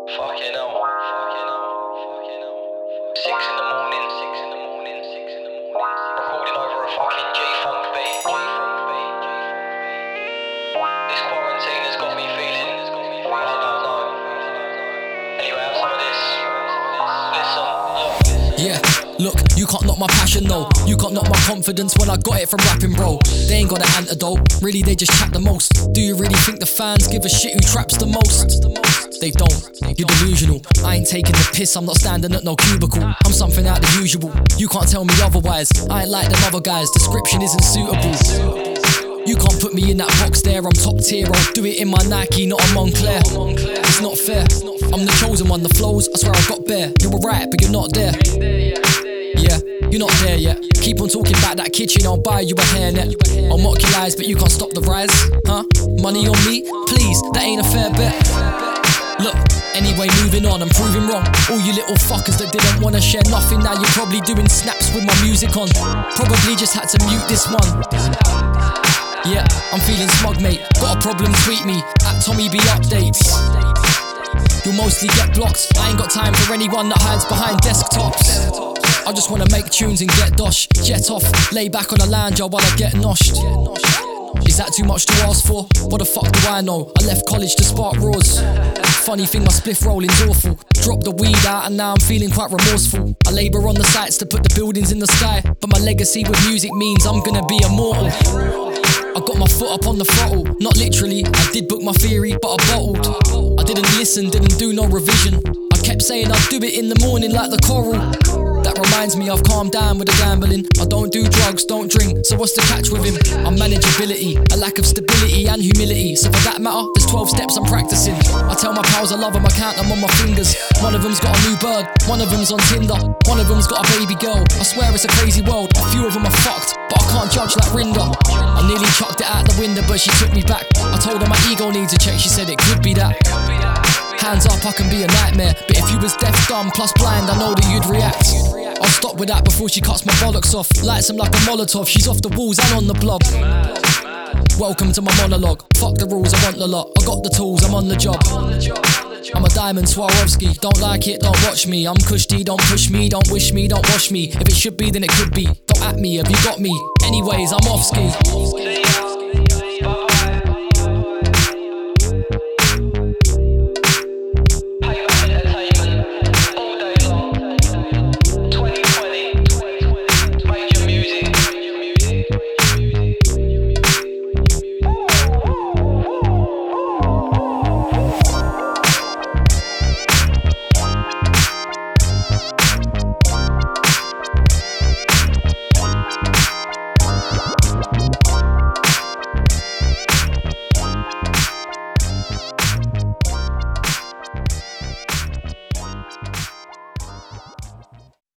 Fucking hell. 6 in the morning. Recording over a fucking G-Funk beat. This quarantine has got me feeling, I don't know. Anyway, have some of this. Listen. Yeah, look, you can't knock my passion, no. You can't knock my confidence when I got it from rapping, bro. They ain't got an antidote, really they just chat the most. Do you really think the fans give a shit who traps the most? They don't, you're delusional. I ain't taking the piss, I'm not standing at no cubicle. I'm something out the usual, you can't tell me otherwise. I ain't like them other guys, description isn't suitable. You can't put me in that box there, I'm top tier. I'll do it in my Nike, not a Moncler. It's not fair, I'm the chosen one, the flows, I swear I got bare. You're alright, but you're not there. Yeah, you're not there yet. Keep on talking about that kitchen, I'll buy you a hairnet. I'll mock your lies, but you can't stop the rise. Huh? Money on me? Please, that ain't a fair bet. Look, anyway, moving on, I'm proving wrong. All you little fuckers that didn't wanna share nothing, now you're probably doing snaps with my music on. Probably just had to mute this one. Yeah, I'm feeling smug, mate. Got a problem, tweet me at Tommy B Updates. You'll mostly get blocked. I ain't got time for anyone that hides behind desktops. I just wanna make tunes and get dosh. Jet off, lay back on a lounger while I get noshed. Is that too much to ask for? What the fuck do I know? I left college to spark roars. Funny thing, my spliff rolling's awful. Dropped the weed out and now I'm feeling quite remorseful. I labour on the sites to put the buildings in the sky, but my legacy with music means I'm gonna be immortal. I got my foot up on the throttle, not literally. I did book my theory, but I bottled. I didn't listen, didn't do no revision. I kept saying I'd do it in the morning like the choral. That reminds me I've calmed down with the gambling. I don't do drugs, don't drink, so what's the catch with him? I'm manageability, a lack of stability and humility. So for that matter, there's 12 steps I'm practicing. I tell my pals I love them, I count them on my fingers. One of them's got a new bird, one of them's on Tinder, one of them's got a baby girl. I swear it's a crazy world, a few of them are fucked, but I can't judge like Rinda. I nearly chucked it out the window, but she took me back. I told her my ego needs a check, she said it could be that. Hands up, I can be a nightmare, but if you was deaf, dumb, plus blind, I know that you'd react. I'll stop with that before she cuts my bollocks off. Lights them like a Molotov, she's off the walls and on the blob. Welcome to my monologue, fuck the rules, I want the lot. I got the tools, I'm on the job. I'm a diamond Swarovski, don't like it, don't watch me. I'm Kushti, don't push me, don't wish me, don't wash me. If it should be, then it could be. Don't at me, have you got me? Anyways, I'm off ski.